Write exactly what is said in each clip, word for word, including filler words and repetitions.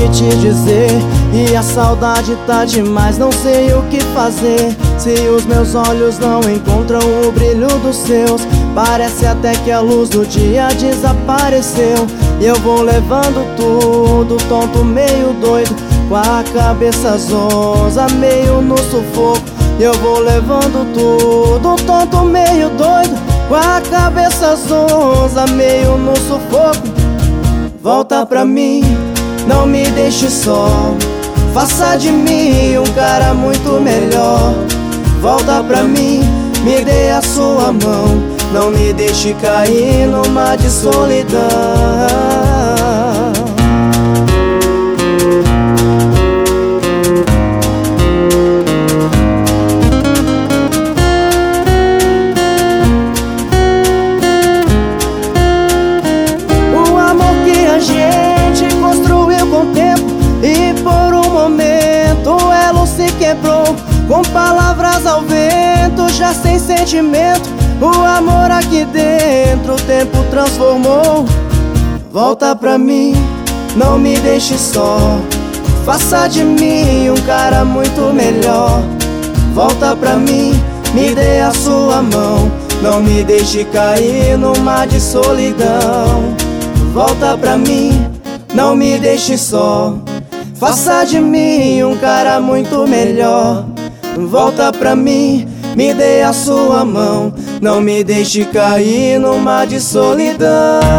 que te dizer, e a saudade tá demais, não sei o que fazer. Se os meus olhos não encontram o brilho dos seus, parece até que a luz do dia desapareceu. E eu vou levando tudo, tonto, meio doido, com a cabeça zonza, meio no sufoco. E eu vou levando tudo, tonto, meio doido, com a cabeça zonza, meio no sufoco. Volta pra mim, não me deixe só, faça de mim um cara muito melhor. Volta pra mim, me dê a sua mão, não me deixe cair no mar de solidão. O amor que a gente construiu com o tempo, e por um momento o elo se quebrou, com palavras ao vento, já sem sentimento. O amor aqui dentro o tempo transformou. Volta pra mim, não me deixe só, faça de mim um cara muito melhor. Volta pra mim, me dê a sua mão, não me deixe cair no mar de solidão. Volta pra mim, não me deixe só, faça de mim um cara muito melhor. Volta pra mim, me dê a sua mão, não me deixe cair no mar de solidão.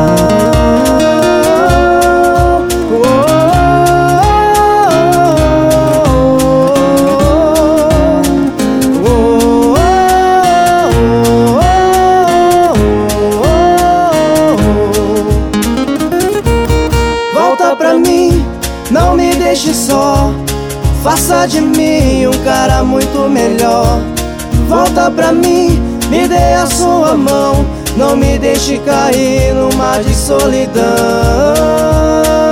Volta pra mim, não me deixe só, faça de mim um cara muito melhor. Volta pra mim, me dê a sua mão, não me deixe cair no mar de solidão.